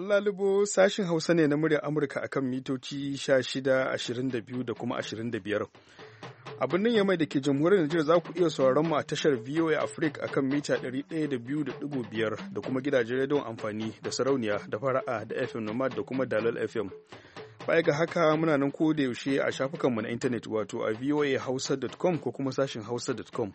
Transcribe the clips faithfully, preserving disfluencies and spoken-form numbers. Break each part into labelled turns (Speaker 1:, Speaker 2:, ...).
Speaker 1: lalubo sashin Hausa ne na muryar Amurka akan mitoci sha shida, ashirin da biyu da kuma ashirin da biyar. A birnin Yamai da ke jamhuriyar Najeriya za ku iya sauraron mu a tashar V O A Africa akan mita ɗari ɗaya da biyu da ɗigo biyar da kuma gidajen rediyon amfani da sarauniya da fara'a da F M Nomad da kuma Dalal F M. Baya ga haka muna nan ko da yaushe a shafukanmu na intanet wato a voa hausa dot com ko kuma sashin hausa dot com.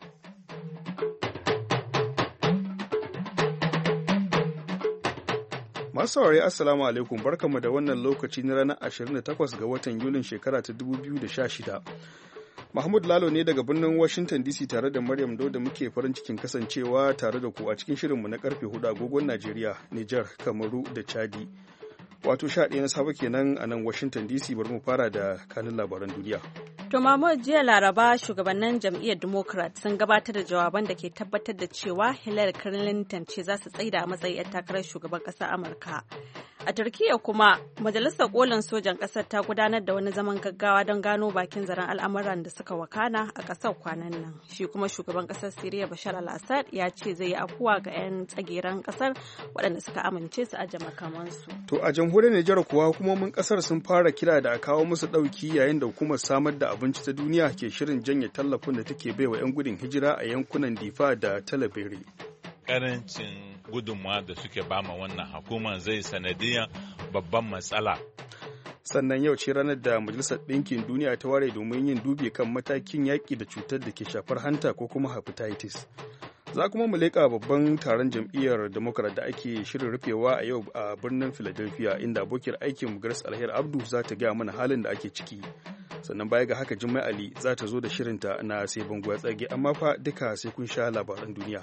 Speaker 1: Masu saurari Assalamu alaikum, barkanmu da wannan lokaci na ranar ashirin da takwas ga watan Yulin shekara ta dubu biyu da sha shida. Mahmud Lalo ne daga birnin Washington D C tare da Maryam Dauda muke farin cikin kasancewa tare da ku a cikin shirinmu na karfe hudu agogon Najeriya, Nijar, Kamaru da Chadi. Wato sha ɗaya na safe kenan a nan Washington D C. Bari mu fara da kanin labaran duniya.
Speaker 2: To Mahmud, jiya Laraba shugabannin jam'iyyar Democrat sun gabatar da jawaban da ke tabbatar da cewa Hillary Clinton ce za su tsaida a matsayin 'yar takarar shugaban ƙasar Amurka. A Turkiyya kuma, Majalisar Kolin Sojan ƙasar ta gudanar da wani zaman gaggawa don gano bakin zaren al'amuran da suka wakana a ƙasar kwanan nan. Shi kuma shugaban ƙasar Siriya Bashar al-Assad ya ce zai yi afuwa ga 'yan tsageren ƙasar waɗanda suka amince su aje makamansu.
Speaker 1: To a jamhuriyar Nijar kuwa hukumomin ƙasar sun fara kira da a kawo musu ɗauki yayin da hukumar samar da abinci ta duniya ke shirin janye tallafin da take baiwa 'yan gudun hijira a yankunan Difa da Talabere.
Speaker 3: Karancin gudunmawa da suke bama wannan hukumar zai sanadiyan babban matsala.
Speaker 1: Sannan yau ce ranar da Majalisar Ɗinkin Duniya ta ware domin yin dubi kan matakin yaƙi da cutar da ke shafar hanta ko kuma hepatitis. Za kuma mu leƙa babban taron jam'iyyar Democrat da ake shirin rufewa a yau a birnin Philadelphia inda abokiyar aikin Grace Alheri Abdu za ta gaya mana halin da ake ciki. Sannan baya ga haka Jummai Ali za ta zo da shirinta na sai bango ya tsage, amma fa duka sai kun sha labaran duniya.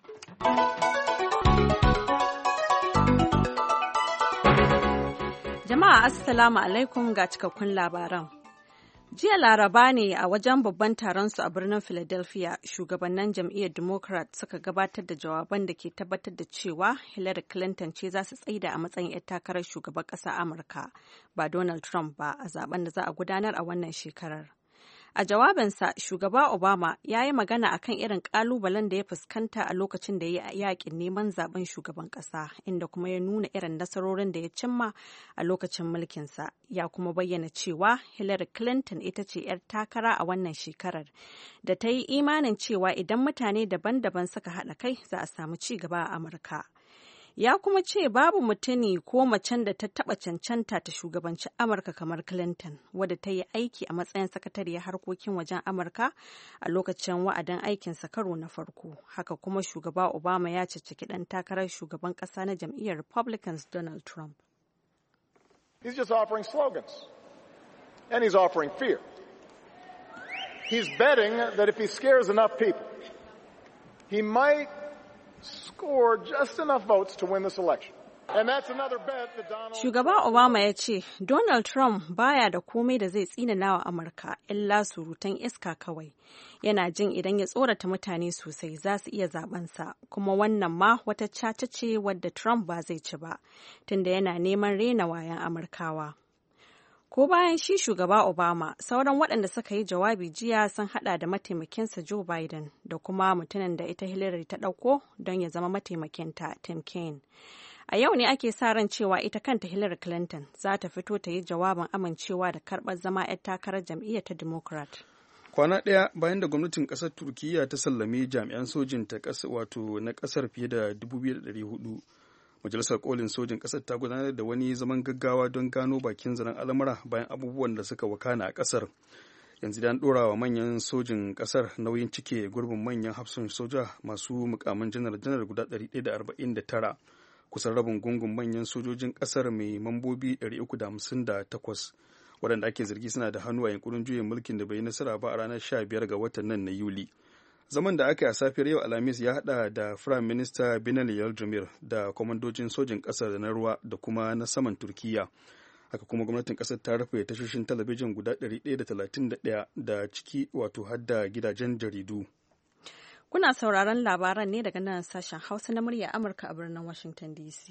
Speaker 2: Jama'a Assalamu alaikum ga cikakkun labaran. Jiya Laraba ne a wajen babban taron su a birnin Philadelphia, shugabannin jam'iyyar Democrat suka gabatar da jawaban da ke tabbatar da cewa Hillary Clinton ce za su tsaida a matsayin 'yar takarar shugaban ƙasar Amurka, ba Donald Trump ba a zaben da za a gudanar a wannan shekarar. A jawabinsa, shugaba Obama ya yi magana akan irin ƙalubalen da ya fuskanta a lokacin da ya yi yaƙin neman zaben shugaban ƙasa, inda kuma ya nuna irin nasarorin da ya cimma a lokacin mulkinsa. Ya kuma bayyana cewa Hillary Clinton ita ce 'yar takara a wannan shekarar, da ta yi imanin cewa idan mutane daban-daban suka haɗa kai za a samu ci gaba a Amurka. Ya kuma ce babu mutuni ko macen da ta taɓa cancanta ta shugabanci Amurka kamar Clinton, wadda ta yi aiki a matsayin sakatariyar harkokin wajen Amurka a lokacin wa'adin aikinsa karo na farko. Haka kuma shugaba Obama ya caccaki ɗan takarar shugaban ƙasa na jam'iyyar Republicans Donald Trump.
Speaker 4: He's just offering slogans, and he's offering fear. He's betting that if he scares enough people, he might score just enough votes to win this election. And that's another bet that Donald
Speaker 2: Shugaba Obama ya ce Donald Trump baya da komai da zai tsinana wa Amurka illa surutan iska kawai. Yana jin idan ya tsorata mutane sosai za su iya zabensa, kuma wannan ma wata caca ce wadda Trump ba zai ci ba, tunda yana neman rena wayan Amurkawa. Ko bayan shi shugaba Obama, sauran waɗanda suka yi jawabi jiya sun hada da mataimakinsa Joe Biden da kuma mutumin da ita Hillary ta ɗauko don ya zama mataimakinta Tim Kaine. A yau ne ake sa ran cewa ita kanta Hillary Clinton za ta fito ta yi jawabin amincewa da karɓar zama 'yar takarar jam'iyyar ta Democrat.
Speaker 1: Kwana ɗaya bayan da gwamnatin ƙasar Turkiyya ta sallame jami'an sojin ta ƙasa wato na ƙasar fiye da dubu biyu da ɗari hudu. Majalisar Kolin Sojin ƙasar ta gudanar da wani zaman gaggawa don gano bakin zaren al'amura bayan abubuwan da suka wakana a ƙasar. Yanzu da an ɗora wa manyan sojin ƙasar nauyin cike gurbin manyan hafsun soja masu mukamin janar-janar guda ɗari ɗaya da arba'in da tara, kusan rabin gungun manyan sojojin ƙasar mai mambobi ɗari uku da hamsin da takwas, waɗanda ake zargi suna da hannu a yankunan juyin mulkin da bai yi nasara ba a ranar sha biyar ga watan nan na Yuli. Zaman da aka yi a safiyar yau Alhamis ya hada da Firayim Minista Binali Yildirim da kwamandojin sojin ƙasar da na ruwa da kuma na saman Turkiyya. Haka kuma gwamnatin ƙasar ta rufe tashoshin talabijin guda ɗari ɗaya da talatin da ɗaya da ciki wato hadda gidajen jaridu.
Speaker 2: Kuna sauraron labaran ne daga nan sashen Hausa na murya Amurka a birnin Washington D C.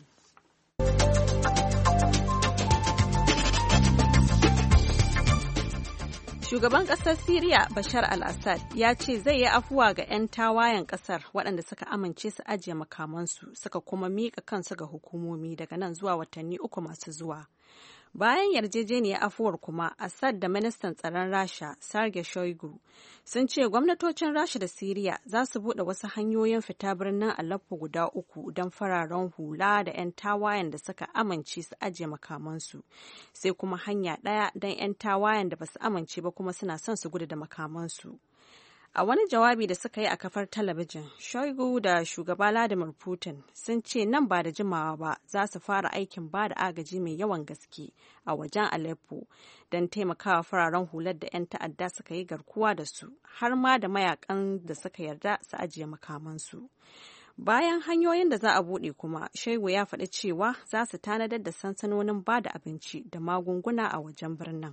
Speaker 2: Shugaban ƙasar Siriya Bashar al-Assad ya ce zai yi afuwa ga 'yan tawayen ƙasar waɗanda suka amince su ajiye makamansu suka kuma miƙa kansu ga hukumomi daga nan zuwa watanni uku masu zuwa. Bayan yarjejeniyar afuwar kuma, Assad da ministan tsaron Rasha, Sergei Shoigu, sun ce gwamnatocin Rasha da Siriya za su buɗe wasu hanyoyin fita birnin Aleppo guda uku don fararen hula da 'yan tawayen da suka amince su ajiye makamansu, sai kuma hanya ɗaya don 'yan tawayen da ba su amince ba kuma suna son su gudu da makamansu. A wani jawabi da suka yi a kafar talabijin, Shoigu da shugaba Vladimir Putin sun ce nan ba da jimawa ba za su fara aikin ba da agaji mai yawan gaske a wajen Aleppo don taimakawa fararen hular da 'yan ta'adda suka yi garkuwa da su, har ma da mayakan da suka yarda su ajiye makamansu. Bayan hanyoyin da za a buɗe kuma, Shoigu ya faɗi cewa za su tanadar da sansanonin ba da abinci da magunguna a wajen birnin.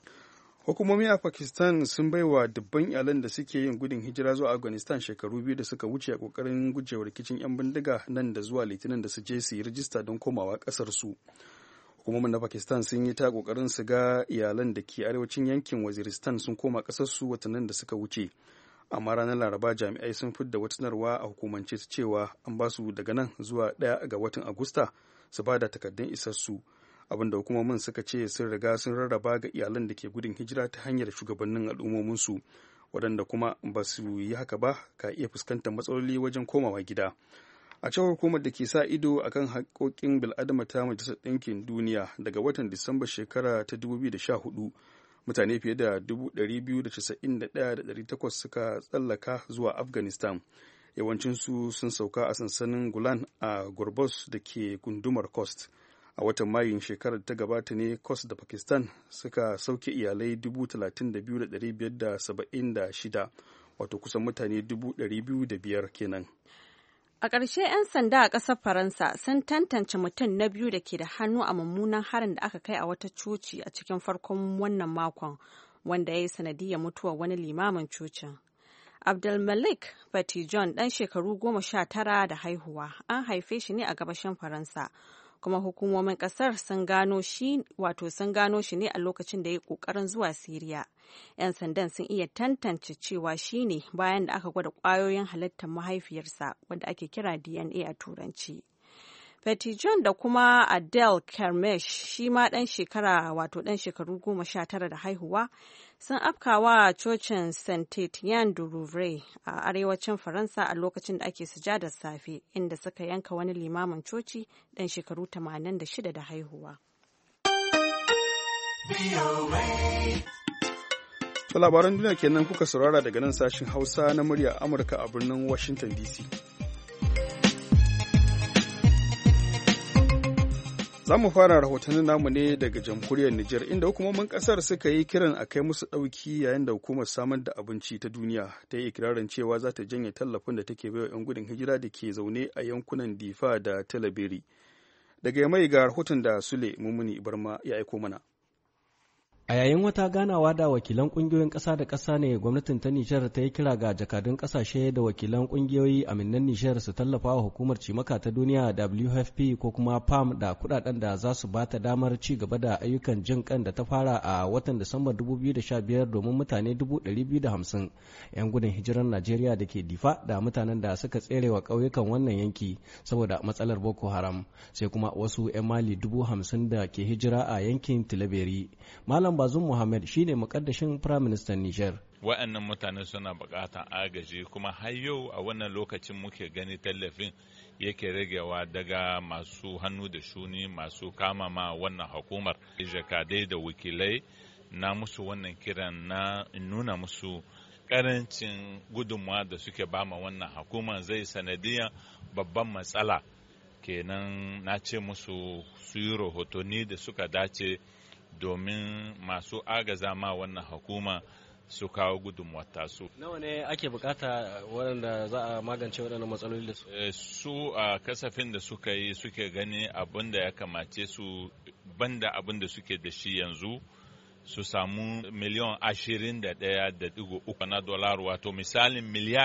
Speaker 1: Hukumomi a Pakistan sun baiwa dubban iyalan da suke yin gudun hijira zuwa Afghanistan shekaru biyu da suka wuce a kokarin gujewa rikicin 'yan bindiga nan da zuwa litinin da su je su yi rijista don komawa kasar su. Hukumomin na Pakistan sun yi ta kokarin su ga iyalan da ke arewacin yankin Waziristan sun koma kasar su watannin da suka wuce. Amma ranar Laraba jami'ai sun fidda wata sanarwa a hukumance cewa an ba su daga nan zuwa ɗaya ga watan Agusta su ba da takardun isassu. Abinda hukumomin suka ce sun riga sun rarraba ga iyalan da ke gudun hijira ta hanyar shugabannin al'ummominsu waɗanda kuma ba su yi haka ba ka iya fuskantar matsaloli wajen komawa gida. A cewar hukumar da ke sa ido akan haƙoƙin bil'adama ta Majalisar Ɗinkin Duniya, daga watan Disamba shekara ta dubu biyu da sha hudu mutane fiye da dubu ɗari biyu da casa'in da ɗaya da ɗari takwas suka tsallaka zuwa Afghanistan. Yawancinsu sun sauka a sansanin Gulan a Gorbos da ke gundumar Khost. A watan Mayun shekarar ta gabata ne Kos da Pakistan suka sauke iyalai dubu talatin da biyu da ɗari biyar da saba'in da shida, wato kusan mutane dubu ɗari biyu da biyar kenan.
Speaker 2: A ƙarshe 'yan sanda a ƙasar Faransa sun tantance mutum na biyu da ke da hannu a mummunan harin da aka kai a wata coci a cikin farkon wannan makon, wanda ya yi sanadiyyar mutuwar wani limamin cocin. Abdulmalik Petijon, ɗan shekaru goma sha tara da haihuwa, an haife shi ne a gabashin Faransa. Kuma hukumomin kasar sun gano shi wato sun gano shi ne a lokacin da ya kokarin zuwa Siriya. 'Yan sandan sun iya tantance cewa shi ne bayan da aka gwada kwayoyin halittar mahaifiyarsa wadda ake kira D N A a turanci. Petijon da kuma Adel Kermesh, shi ma ɗan shekara wato ɗan shekaru goma sha tara da haihuwa, sun afkawa cocin Saint Etienne du Rouvray a arewacin Faransa a lokacin da ake sujadar safe, inda suka yanka wani limamin coci ɗan shekaru tamanin da shida da haihuwa.
Speaker 1: To labaran duniya kenan kuka saurara daga nan sashin Hausa na murya Amurka a birnin Washington D C. Za mu fara rahotannin namu ne daga jamhuriyar Nijar, inda hukumomin kasar suka yi kiran a kai musu ɗauki yayin da hukumar samar da abinci ta duniya ta yi ikirarin cewa za ta janye tallafin da take baiwa 'yan gudun hijira da ke zaune a yankunan Difa da Talabiri. Daga Yamai ga rahoton da Sule Mumuni Barma ya aiko mana.
Speaker 5: A yayin wata ganawa da wakilan kungiyoyin ƙasa da ƙasa ne gwamnatin ta Nijar ta yi kira ga jakadun ƙasashe da wakilan kungiyoyi aminan Nijar su tallafa wa hukumar cimaka ta duniya W F P ko kuma P A M da kudaden da za su bata damar ci gaba da ayyukan jin kan da ta fara a watan Disamba dubu biyu da sha biyar domin mutane dubu ɗari biyu da hamsin 'yan gudun hijirar Najeriya da ke Difa da mutanen da suka tsere wa ƙauyukan wannan yanki saboda matsalar Boko Haram, sai kuma wasu 'yan Mali dubu hamsin da ke hijira a yankin Tilaberi. Malam Bazum Muhammad shine mukaddashin Prime Minister Niger.
Speaker 3: Wa'annan mutane suna bukatan agaji, kuma har yau a wannan lokacin muke gani tallafin yake ragewa daga masu hannu da shuni, masu kama ma wannan hukumar. Jakadai da wakilai na musu wannan kiran na nuna musu karancin gudunmawa da suke bama wannan hukuma zai sanadiyan babban matsala. Kenan na ce musu su yi rahotanni da suka dace domin masu agaza ma wannan hukuma su kawo gudunmuwar tasu.
Speaker 5: Nawa ne ake bukata waɗanda za a magance waɗannan matsaloli da su?
Speaker 3: Su a kasafin da suka yi suke gani abin da ya kamace su banda abin da suke da shi yanzu su samu miliyan ashirin da ɗaya da digo uku na dolar, wato misalin miliyar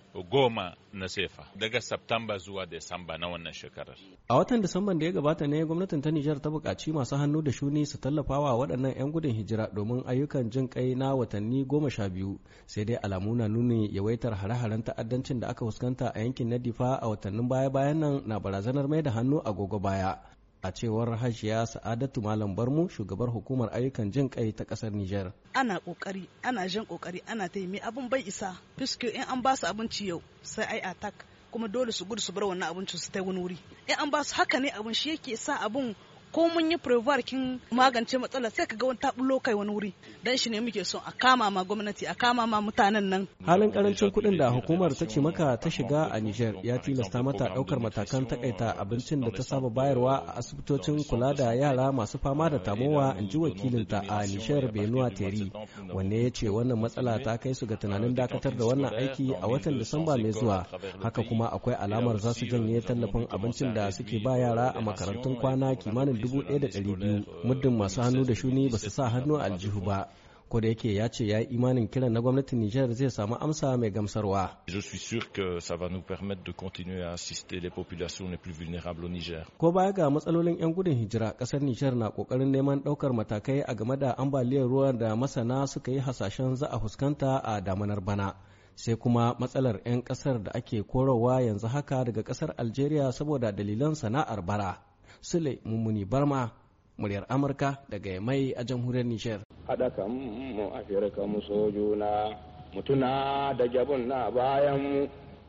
Speaker 3: goma na sefa daga Septamba zuwa Desamba na wannan shekarar.
Speaker 5: A watan Disamban da ya gabata ne gwamnatin ta Nijar ta buƙaci masu hannu da shuni su tallafawa waɗannan 'yan gudun hijira domin ayyukan jin kai na watanni goma sha biyu, sai dai alamu na nuni yawaitar hare-haren ta'addancin da aka fuskanta a yankin na Difa a watannin baya-bayan nan na barazanar mai da hannu agogo baya. A cewar Hajiya Sa'adatu Malam Barmu, shugabar hukumar ayyukan jin kai ta kasar Nijar.
Speaker 6: Ana kokari, ana jin kokari, ana ta yi abun bai isa. Fiske in an ba su abinci yau sai ai attack, kuma dole su gudu su bar wannan abincin su ta wani wuri. In an ba su haka ne abun shi yake sa abun ko mun yi prevoir kin magance matsalar sai ka ga wani tabulo kai wani wuri, dan shi ne muke son a kama ma gwamnati, a kama ma mutanen nan.
Speaker 5: Halin karancin kuɗin da hukumar ta ce maka ta shiga a Niger ya tilasta mata ɗaukar matakan takaita abincin da ta saba bayarwa a asibitocin kula da yara masu fama da tamowa, in ji wakilinta a Niger Benua Teri, wanne ya ce wannan matsala ta kai su ga tunanin dakatar da wannan aiki a watan Disamba mai zuwa. Haka kuma akwai alamar za su janye tallafin abincin da suke ba yara a makarantun kwana kimanin dubu ɗaya da ɗari biyu, muddin masu hannu da shuni ba su sa hannu a aljihu ba. Ko da yake ya ce ya yi imanin kiran na gwamnatin Nijar zai samu amsa mai gamsarwa.
Speaker 7: Je suis sûr que ça va nous permettre de continuer à assister les populations les plus vulnérables au Niger.
Speaker 5: Ko baya ga matsalolin 'yan gudun hijira, kasar Nijar na kokarin neman daukar matakai a game da ambaliyar ruwa da masana suka yi hasashen za a fuskanta a damanar bana. Sai kuma matsalar 'yan kasar da ake korowa yanzu haka daga kasar Algeria saboda dalilan sana'ar bara. Sule Mummuni Barma, muryar Amurka daga Yamai a jamhuriyar Nijar.
Speaker 8: Haɗa kan mu a firka mu sojuna, mutuna da jabun na bayan mu.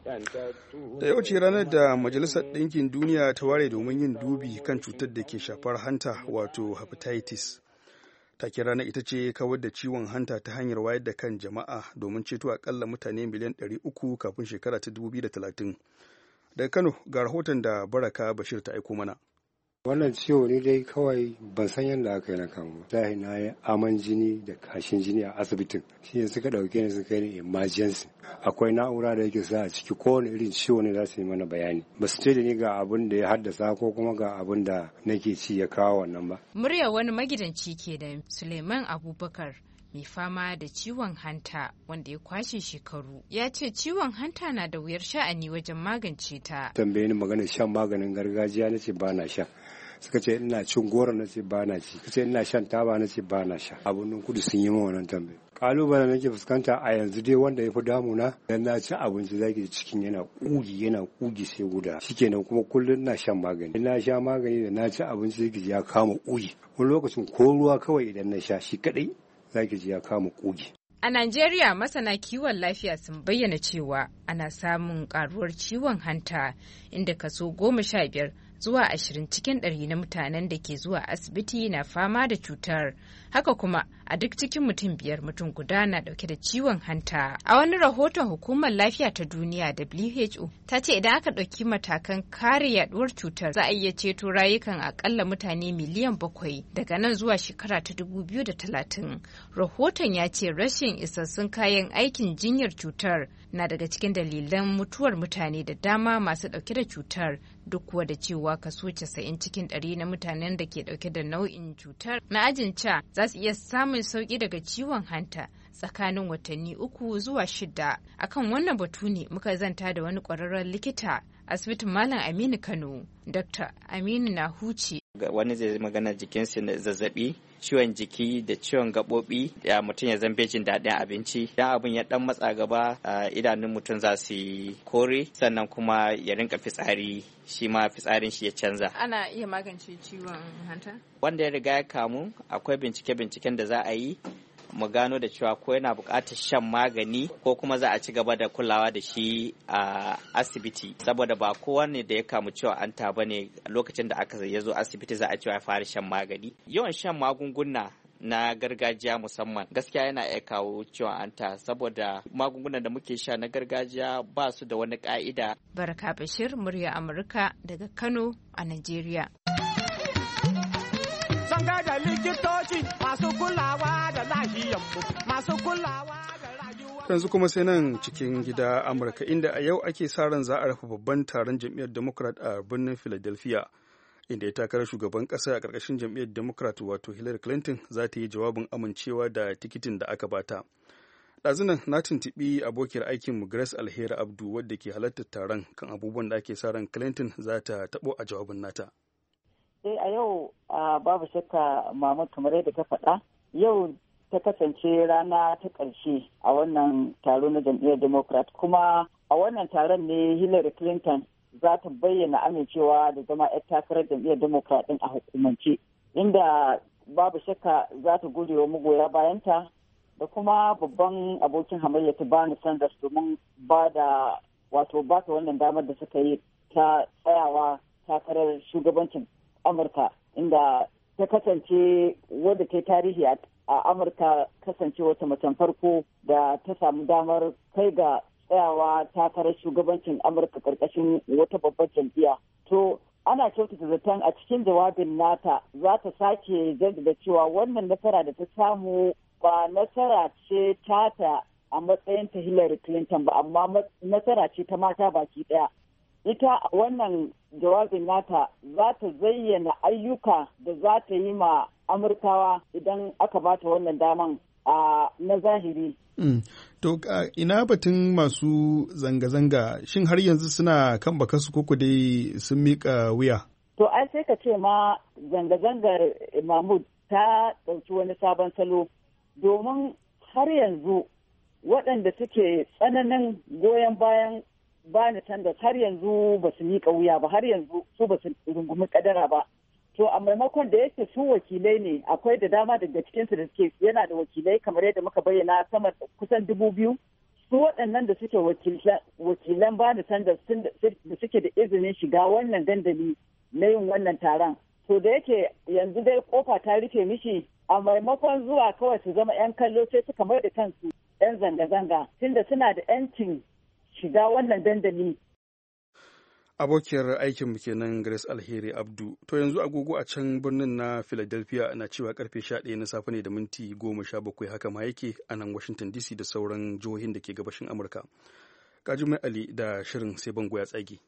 Speaker 1: Da yau ce ranar da Majalisar Ɗinkin Duniya ta ware domin yin dubi kan cutar da ke shafar hanta wato hepatitis. Take ranar ita ce kawar da ciwon hanta ta hanyar wayar da kan jama'a domin ceto akalla mutane miliyan ɗari uku kafin shekara ta dubu biyu da talatin. Daga Kano ga rahoton da Baraka Bashir ta aiko mana.
Speaker 9: Wannan ciwo ne dai kawai ban san yadda aka yi na kamu. Sai na yi aman jini da kashin jini a asibitin. Shi ne suka ɗauke ni suka yi ni emergency. Akwai na'ura da yake sa a ciki kowane irin ciwo ne za su yi mana bayani. Ba su ce da ni ga abin da ya haddasa ko kuma ga abin da nake ci ya kawo wannan ba.
Speaker 10: Muryar wani magidanci ke da Suleiman Abubakar, mai fama da ciwon hanta wanda ya kwashe shekaru, ya ce ciwon hanta na da wuyar sha'ani wajen magance ta.
Speaker 9: Tambaye ni maganar shan maganin gargajiya na ce ba na sha. Suka ce ina cin goro na ce ba na ci. Suka ce ina shan taba na ce ba na sha. Abun kudu sun yi min wannan tambaye. Kalubalen da nake fuskanta a yanzu dai wanda ya fi damuna, dan na ci abinci zaki cikin yana kugi yana kugi sai guda. Shikenan kuma kullum na shan magani. Ina sha magani da na ci abinci zaki ya kama kugi. Wani lokacin ko ruwa kawai idan na sha shi kadai zaki ji ya kama kugi.
Speaker 10: A Najeriya, masana kiwon lafiya sun bayyana cewa ana samun karuwar ciwon hanta, inda kaso goma sha biyar zuwa ashirin cikin ɗari na mutanen da ke zuwa asibiti na fama da cutar. Haka kuma a duk cikin mutum biyar mutum guda na ɗauke da ciwon hanta. A wani rahoton Hukumar Lafiya ta Duniya W H O ta ce idan aka ɗauki matakan kare yaduwar cutar za a iya ceto rayukan akalla mutane miliyan bakwai daga nan zuwa shekara ta dubu biyu da talatin. Rahoton ya ce rashin isassun kayan aikin jinyar cutar na daga cikin dalilan mutuwar mutane da dama masu ɗauke da cutar, duk kuwa da cewa kaso casa'in cikin ɗari na mutanen da ke ɗauke da nau'in cutar na ajin ca za su iya samun sauƙi daga ciwon hanta tsakanin watanni uku zuwa shida. Akan wannan batu ne muka zanta da wani ƙwararren likita asibitin Malam Aminu Kano, Dr. Aminu Nahuci.
Speaker 11: Wani zai magana jikinsa da zazzabi, ciwon jiki da ciwon gaɓoɓi, ya mutum ya zambe jin daɗin abinci. Idan abin ya ɗan matsa gaba, idanun mutum za su yi kore, sannan kuma ya rinka fitsari, shi ma fitsarin shi ya canza.
Speaker 10: Ana iya magance ciwon hanta?
Speaker 11: Wanda ya riga ya kamu, akwai bincike-binciken da za a yi mu gano da cewa ko yana buƙatar shan magani ko kuma za a ci gaba da kulawa da shi a asibiti, saboda ba kowane da ya kamu ciwon hanta ba ne lokacin da aka ya zo asibiti za a cewa ya fara shan magani. Yawan shan magunguna na gargajiya musamman gaskiya yana iya kawo ciwon hanta, saboda magungunan da muke sha na gargajiya ba su da wani ka'ida.
Speaker 10: Baraka Bashir, murya Amurka daga Kano a Najeriya.
Speaker 12: Zanga da likitoci masu kulawa da lahiyanmu, masu kulawa da rayuwa.
Speaker 1: Yanzu kuma sai nan cikin gida Amurka, inda a yau ake sa ran za a rufe babban taron jam'iyyar Democrat a birnin Philadelphia, inda ya takarar shugaban ƙasa a ƙarƙashin jam'iyyar Democrat wato Hillary Clinton za ta yi jawabin amincewa da tikitin da aka bata. ɗazunan na tuntuɓi abokiyar aikinmu Grace Alheri Abdu wadda ke halartar taron kan abubuwan da ake sa ran Clinton za ta taɓo a jawabin nata.
Speaker 13: Eh a yau babu shakka Mahmud kamar yadda ta faɗa yau ta kasance rana ta ƙarshe a wannan taro na jam'iyyar Democrat kuma a wannan taron ne Hillary Clinton za ta bayyana amincewa da zama 'yar takarar jam'iyyar Democrat ɗin a hukumance inda babu shakka za ta gode wa magoya bayanta da kuma babban abokin hamayya ta Bernie Sanders domin ba da wato ba ta wannan damar da suka yi ta tsayawa takarar shugabancin Amurka inda ta kasance wadda ta yi tarihi a Amurka kasance wata macen farko da ta samu damar kai ga tsayawa takarar shugabancin Amurka karkashin wata babbar jam'iyya. To ana kyautata zaton a cikin jawabin nata za ta sake jaddada cewa wannan nasara da ta samu ba nasara ce tata a matsayin ta Hillary Clinton ba amma nasara ce ta mata baki daya. Ita wannan jawabin nata za ta zayyana ayyuka da za ta yi ma Amurkawa idan aka bata wannan daman a na zahiri.
Speaker 1: Mm. To uh, ina batun masu zanga-zanga shin har yanzu suna kan bakasu koko dai sun miƙa wuya?
Speaker 13: To ai sai ka ce ma zanga-zangar Mahmud ta ɗauki wani sabon salo domin har yanzu waɗanda suke tsananin goyon bayan Bernie Sanders har yanzu ba su miƙa wuya ba har yanzu su ba su rungumi kadara ba. To a maimakon da yake su wakilai ne akwai da dama daga cikinsu da suke yana da wakilai kamar yadda muka bayyana sama kusan dubu biyu su waɗannan da suke wakilan Bernie Sanders da suke da izinin shiga wannan dandali na yin wannan taron. To da yake yanzu dai kofa ta rufe mishi a maimakon zuwa kawai su zama 'yan kallo sai suka mai da kansu 'yan zanga-zanga tunda suna da 'yancin shiga wannan dandali.
Speaker 1: Abokiyar aikinmu kenan Grace Alheri Abdu. To yanzu agogo a can birnin na Philadelphia na cewa karfe sha ɗaya na safe ne da minti goma sha bakwai haka ma yake a nan Washington D C da sauran jihohin da ke gabashin Amurka. Kajimai Ali da shirin sai bango ya tsage.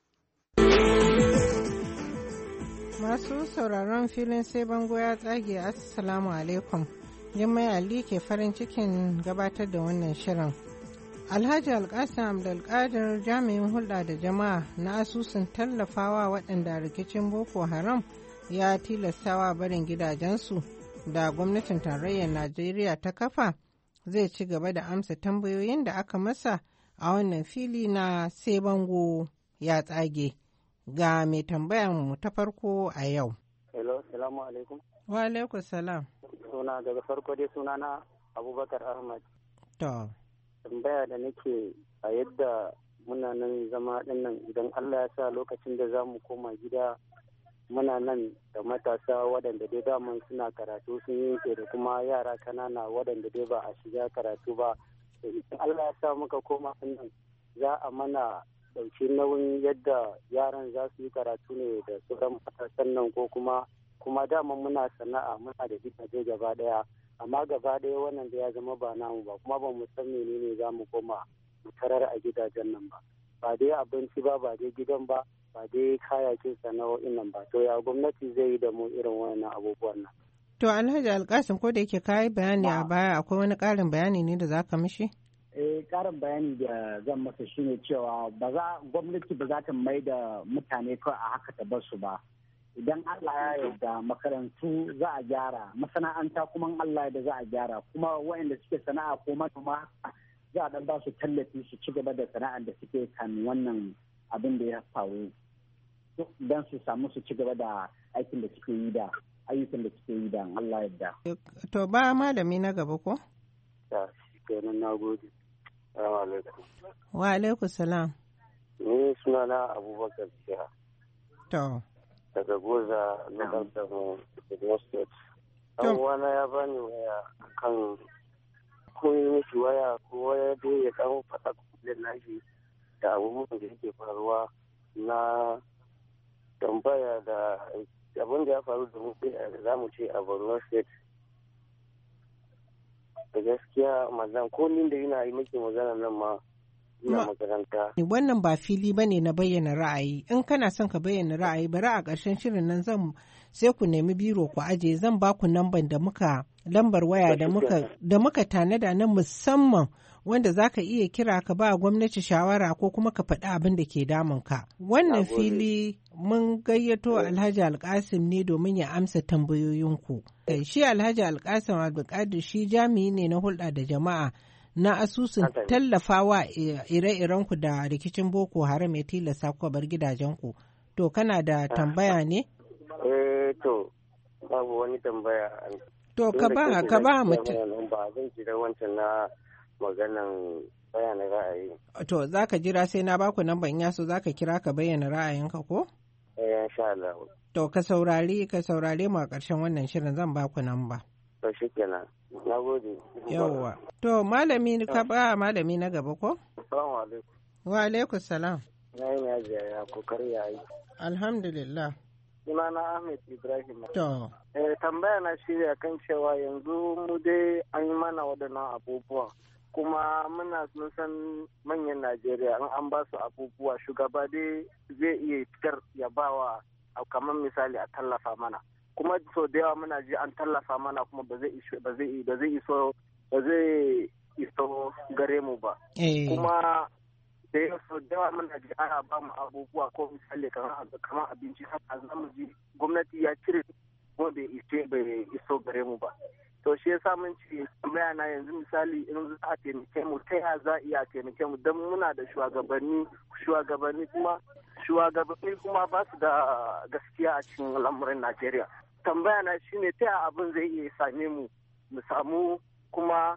Speaker 14: Masu sauraron filin sai bango ya tsage Assalamu alaikum. Jummai Ali ke farin cikin gabatar da wannan shirin. Alhaji Alkasim Abdulkadir jami'in hulɗa da jama'a na asusun tallafawa waɗanda rikicin Boko Haram ya tilastawa barin gidajensu da gwamnatin tarayyar Najeriya ta kafa zai ci gaba da amsa tambayoyin da aka masa a wannan fili na sai bango ya tsage. Ga mai tambayar mu ta farko a yau.
Speaker 15: Hello, salamu alaikum.
Speaker 14: Wa alaikum salam.
Speaker 15: Suna daga farko dai suna na Abubakar Ahmad.
Speaker 14: To.
Speaker 15: Tambaya da nake a yadda muna nan zama dinnan idan Allah ya sa lokacin da za mu koma gida muna nan da matasa waɗanda dai daman suna karatu sun yanke da kuma yara kanana waɗanda dai ba a shiga karatu ba. Idan Allah ya sa muka koma nan za a mana ɗauki nauyin yadda yaran za su yi karatu ne da sauran matasan nan ko kuma kuma daman muna sana'a muna da gidaje gaba ɗaya. Amma gaba ɗaya wannan da ya zama ba namu ba kuma ba mu san menene za mu koma mu tarar a gidajen nan ba ba dai abinci ba ba dai gidan ba ba dai kayakin sana'o'in nan ba to ya gwamnati zai yi da mu irin wannan abubuwan nan.
Speaker 14: To Alhaji Alkasim ko da yake kayi bayani a baya akwai wani ƙarin bayani ne da za ka mishi?
Speaker 16: Eh ƙarin bayani da zan masa shine cewa ba za gwamnati ba za ta mai da mutane kawai a haka ta bar su ba. Idan Allah ya yarda makarantu za a gyara masana'anta kuma Allah da za a gyara kuma waɗanda suke sana'a ko manoma za a dan ba su tallafi su ci gaba da sana'ar da suke kan wannan abin da ya faru don su samu su ci gaba da aikin da suke yi da ayyukan da suke yi da Allah yarda.
Speaker 14: To ba malami na gaba ko?
Speaker 15: Ya kenan na gode. Assalamu alaikum.
Speaker 14: Wa alaikum salam.
Speaker 15: Ni sunana Abubakar Siya.
Speaker 14: To.
Speaker 15: daga goza na ɗanɗano Borno State. Ɗan uwana ya bani waya kan ko yi mishi waya ko waya dai ya ɗan faɗa kuɗin nashi da abubuwan da yake faruwa na tambaya da abin da ya faru da mu da za mu ce a Borno State. Da gaskiya mazan ko ni da yana yi miki magana nan ma ina makaranta.
Speaker 14: Wannan ba fili ba ne na bayyana ra'ayi. In kana son ka bayyana ra'ayi bari a ƙarshen shirin nan zan sai ku nemi biro ku aje zan ba ku lambar da muka lambar waya da muka da muka tanada na musamman wanda za ka iya kira ka ba gwamnati shawara ko kuma ka faɗi abin da ke damun ka. Wannan fili mun gayyato Alhaji Alkasim ne domin ya amsa tambayoyinku. Shi Alhaji Alkasim Abdulkadir shi jami'i ne na hulɗa da jama'a na asusun tallafawa ire-irenku da rikicin Boko Haram ya tilasta ku bar gidajenku. To kana da tambaya ne?
Speaker 15: Eh to babu wani tambaya.
Speaker 14: To ka ba ka ba mutum.
Speaker 15: Ba zan kira wancan na maganan bayanan ra'ayi.
Speaker 14: To za ka jira sai na baku nan ban yaso za ka kira ka bayyana ra'ayinka ko?
Speaker 15: Eh insha Allah.
Speaker 14: To ka saurari ka saurare mu a ƙarshen wannan shirin zan baku nan ba.
Speaker 15: To shikenan. Nagode.
Speaker 14: Yawwa. To malami ka ba malami na gaba ko?
Speaker 15: Assalamu alaikum.
Speaker 14: Wa alaikum salam.
Speaker 15: Na yi najiya ya kokari ya yi.
Speaker 14: Alhamdulillah.
Speaker 15: Sunana Ahmed Ibrahim.
Speaker 14: To.
Speaker 15: Eh tambaya na shirya kan cewa yanzu mu dai an yi mana waɗannan abubuwa. Kuma muna sun san manyan Najeriya in an ba su abubuwa shugaba dai zai iya fitar ya bawa kamar misali a tallafa mana. Kuma so da yawa muna ji an tallafa mana kuma ba zai iso ba zai ba zai iso ba zai iso gare mu ba. Kuma da yawa so da yawa muna ji ana ba mu abubuwa ko misali kamar abinci haka za mu ji gwamnati ya cire kuma bai iso bai iso gare mu ba. To shi yasa mun ce bayana yanzu misali in za a taimake mu ta ya za a iya taimake mu don muna da shugabanni shugabanni kuma shugabanni kuma ba su da gaskiya a cikin al'amuran Najeriya. Tambaya na shine ta ya abin zai iya same mu mu samu kuma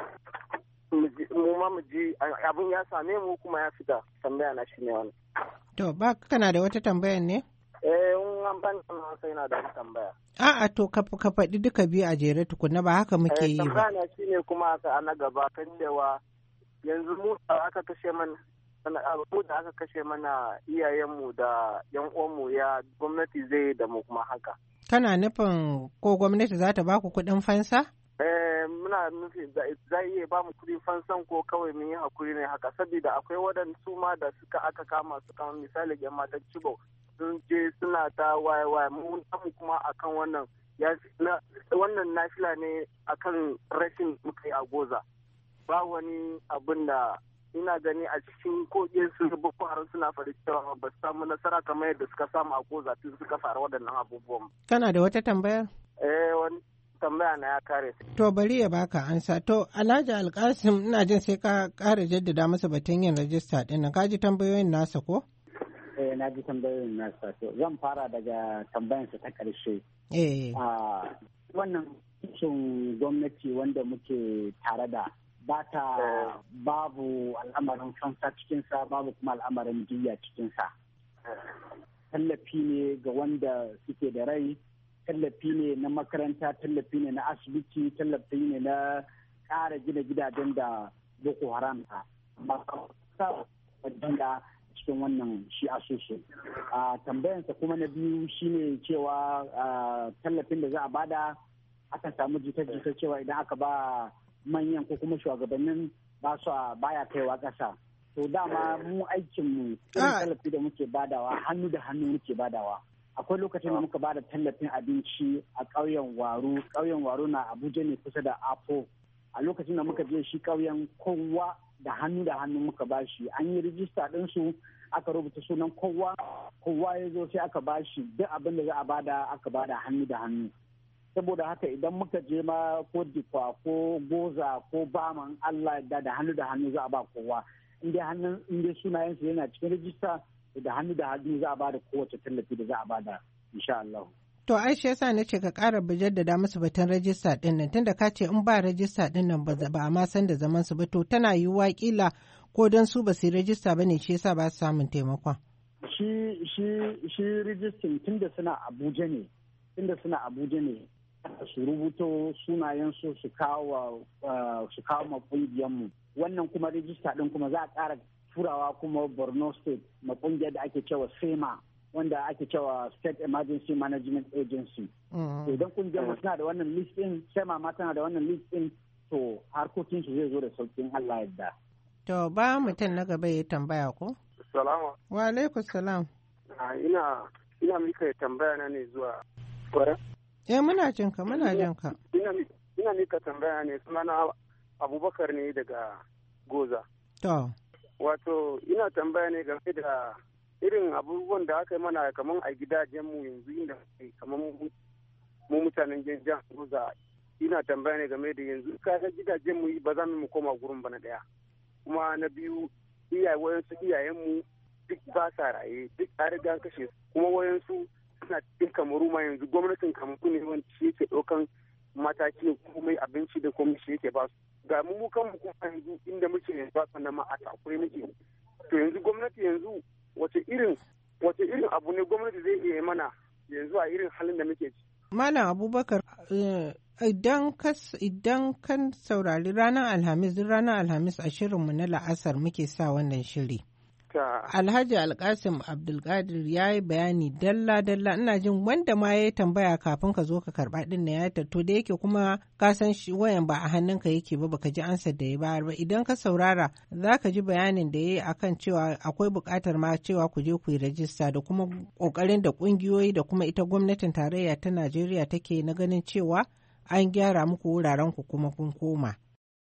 Speaker 15: mu ma mu ji abin ya same mu kuma ya fita. Tambaya na shine wannan.
Speaker 14: To ba kana da wata tambayar ne?
Speaker 15: Eh, in an ban sai na da tambaya.
Speaker 14: A'a to ka faɗi duka biyu a jere tukunna ba haka muke yi ba.
Speaker 15: Tambaya na shine kuma aka ana gaba kan cewa yanzu mu da aka kashe mana mu da aka kashe mana iyayenmu da yan uwanmu ya gwamnati zai da mu kuma haka.
Speaker 14: Kana nufin ko gwamnati za ta ba ku kuɗin fansa?
Speaker 15: Eh, muna nufi za iya ba mu kuɗin fansan ko kawai mun yi hakuri ne haka saboda akwai waɗansu ma da suka aka kama su kamar misali yan matan Chibok. Sun je suna ta waye-waye mun samu kuma akan wannan wannan nafila ne akan rashin muka yi a goza ba wani abin da ina gani a cikin kogin su boko haram suna faɗi cewa ba su samu nasara kamar yadda suka samu a goza tun suka fara waɗannan abubuwan.
Speaker 14: Kana da wata tambaya?
Speaker 15: Eh wani tambaya na ya kare.
Speaker 14: To bari ya baka ansa. To Alhaji Alkasim ina jin sai ka ƙara jaddada masa batun yin rajista ɗin nan ka ji tambayoyin nasa ko?
Speaker 16: Eh na ji tambayoyin nasa to zan fara daga tambayansa ta ƙarshe.
Speaker 14: Eh.
Speaker 16: Wannan sun gwamnati wanda muke tare da ba ta babu al'amarin fansa cikinsa babu kuma al'amarin jiya cikinsa. Tallafi ne ga wanda suke da rai, tallafi ne na makaranta, tallafi ne na asibiti, tallafi ne na ƙara gina gidajen da Boko Haram ta. Ba ta da cikin wannan shi asusu. A tambayansa kuma na biyu shine cewa tallafin da za a bada aka samu jita-jita cewa idan aka ba manyan ko kuma shugabannin ba su baya kaiwa ƙasa. To dama mu aikinmu irin tallafi da muke badawa hannu da hannu muke badawa. Akwai lokacin da muka bada tallafin abinci a ƙauyen Waru. Ƙauyen Waru na Abuja ne kusa da Apo. A lokacin da muka je shi ƙauyen kowa da hannu da hannu muka bashi an yi rijista ɗinsu aka rubuta sunan kowa kowa ya zo sai aka bashi duk abin da za a bada aka bada hannu da hannu saboda haka idan muka je ma ko difa ko goza ko baman Allah da da hannu da hannu za a ba kowa in dai hannun in dai sunayen su yana cikin rijista da hannu da hannu za a bada kowace tallafi da za a bada insha Allah.
Speaker 14: To ai shi yasa nace ka ƙara jaddada musu batun rajista ɗin nan tunda ka ce in ba rajista ɗin nan ba a ma san da zaman su ba to tana yiwuwa kila ko don su ba su yi rajista ba ne shi yasa ba su samun taimakon.
Speaker 16: Shi shi shi rijistin tunda suna Abuja ne tunda suna Abuja ne su rubuto sunayen su su kawo su kawo ma kungiyar mu wannan kuma rijista ɗin kuma za a ƙara turawa kuma Borno State ma kungiyar da ake cewa SEMA wanda ake cewa State Emergency Management Agency. Idan kungiyar mu suna da wannan list din, SEMA ma tana da wannan list din, to harkokin su zai zo da saukin Allah yadda.
Speaker 14: To ba mutum na gaba ya tambaya ko?
Speaker 15: Salama.
Speaker 14: Wa alaikum salam.
Speaker 15: Ina ina mika tambaya na ne zuwa kwara.
Speaker 14: Eh muna jin ka muna jin ka.
Speaker 15: Ina ina mika tambaya ne sunana Abubakar ne daga Goza.
Speaker 14: To.
Speaker 15: Wato ina tambaya ne game da irin abubuwan da aka yi mana kamar a gidajen mu yanzu inda kamar mu mutanen jihar Goza. Ina tambaya ne game da yanzu kaga gidajen mu ba za mu koma gurin bana daya. Kuma na biyu iyaye wayansu iyayen mu duk ba sa raye duk a riga kashe su kuma wayansu suna cikin kamaru ma yanzu gwamnatin kamaru ne wanda shi yake ɗaukan mataki komai abinci da komai shi yake ba su ga mu kanmu kuma yanzu inda muke yanzu ba sannan ma a takure muke to yanzu gwamnati yanzu wace irin wace irin abu ne gwamnati zai iya mana yanzu a irin halin da muke ci.
Speaker 14: Malam Abubakar idan idan kan saurari ranar Alhamis duk ranar Alhamis a shirinmu na la'asar muke sa wannan shiri. Alhaji Alkasim Abdulkadir ya yi bayani dalla-dalla ina jin wanda ma ya tambaya kafin ka zo ka karba din na ya to da yake kuma ka san shi wayan ba a hannunka yake ba baka ji ansa da ya bayar ba idan ka saurara za ka ji bayanin da ya yi akan cewa akwai buƙatar ma cewa ku je ku yi rajista da kuma ƙoƙarin da ƙungiyoyi da kuma ita gwamnatin tarayya ta Najeriya take na ganin cewa an gyara muku wuraren ku kuma kun koma.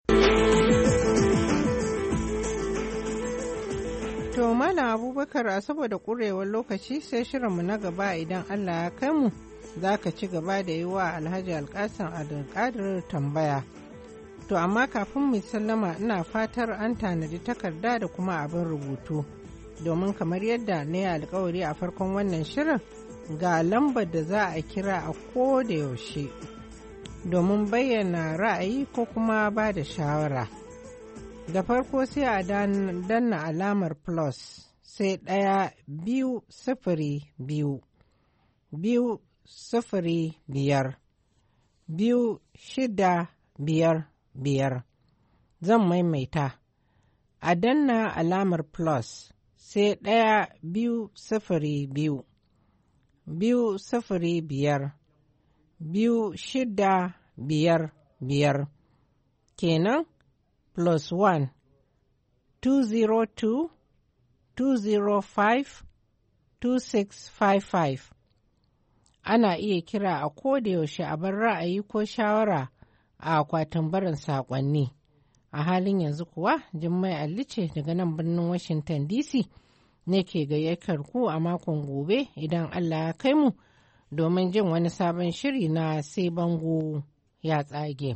Speaker 14: To Malam Abubakar a saboda ƙurewar lokaci sai shirinmu na gaba idan Allah ya kai mu za ka ci gaba da yi wa Alhaji Alkasim Abdulkadir tambaya. To amma kafin mu sallama ina fatar an tanadi takarda da kuma abin rubutu domin kamar yadda na yi alkawari a farkon wannan shirin ga lambar da za a kira a ko da yaushe domin bayyana ra'ayi ko kuma ba da shawara. Da farko sai a danna alamar plus sai ɗaya biyu sifiri biyu, biyu sifiri biyar, biyu shida biyar biyar. Zan maimaita. A danna alamar plus sai ɗaya biyu sifiri biyu, biyu sifiri biyar, biyu shida biyar biyar. Kenan plus one, two zero two, two zero five, two six five five. Ana iya kira a kodayaushe a bar ra'ayi ko shawara a akwatin barin saƙonni. A halin yanzu kuwa Jummai Ali ce daga nan birnin Washington D C ne ke gayyatar ku a makon gobe idan Allah ya kai mu domin jin wani sabon shiri na sai bango ya tsage.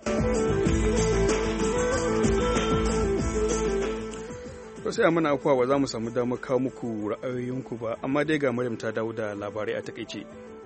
Speaker 1: sai a mana afuwa ba za mu samu damar kawo muku ra'ayoyinku ba amma dai ga Maryam ta dawo da labarai a takaice.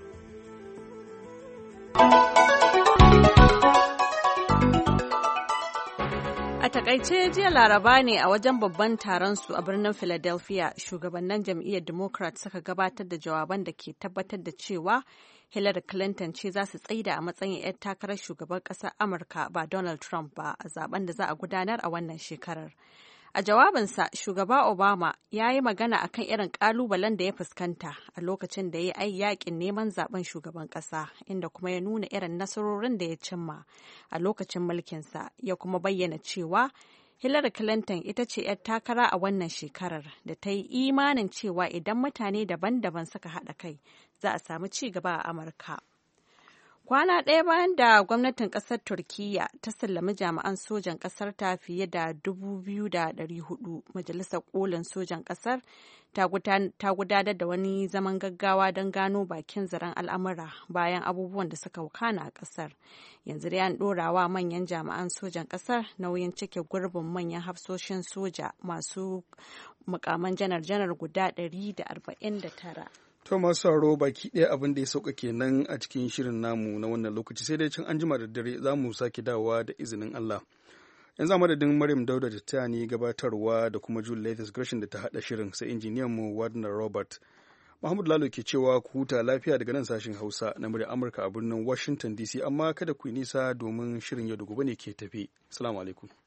Speaker 2: A takaice jiya Laraba ne a wajen babban taron su a birnin Philadelphia shugabannin jam'iyyar Democrat suka gabatar da jawaban da ke tabbatar da cewa Hillary Clinton ce za su tsaida a matsayin 'yar takarar shugaban ƙasar Amurka ba Donald Trump ba a zaben da za a gudanar a wannan shekarar. A jawabinsa, shugaba Obama ya yi magana akan irin ƙalubalen da ya fuskanta a lokacin da ya yi yakin neman zaben shugaban ƙasa, inda kuma ya nuna irin nasarorin da ya cimma a lokacin mulkinsa, ya kuma bayyana cewa Hillary Clinton ita ce 'yar takara a wannan shekarar da ta yi imanin cewa idan mutane daban-daban suka haɗa kai, za a samu ci gaba a Amurka. Kwana ɗaya bayan da gwamnatin ƙasar Turkiyya ta sallami jami'an sojan ƙasar ta fiye da dubu biyu da ɗari hudu, Majalisar Kolin Sojan ƙasar ta gudanar da wani zaman gaggawa don gano bakin zaren al'amura bayan abubuwan da suka wakana a ƙasar. Yanzu dai an ɗorawa manyan jami'an sojan ƙasar nauyin cike gurbin manyan hafsoshin soja masu mukaman janar-janar guda ɗari da arba'in da tara.
Speaker 1: To masu sauraro baki ɗaya abin da ya sauka kenan a cikin shirin namu na wannan lokaci sai dai can an jima da dare za mu sake dawowa da izinin Allah. Yanzu a madadin Maryam Dauda da ta ni gabatarwa da kuma Jule Lathis Gresham da ta haɗa shirin sai injiniyan mu Wadner Robert. Mahmud Lalo ke cewa ku huta lafiya daga nan sashen Hausa na murya Amurka a birnin Washington D C amma kada ku yi nisa domin shirin yau da gobe ne ke tafi. Assalamu alaikum.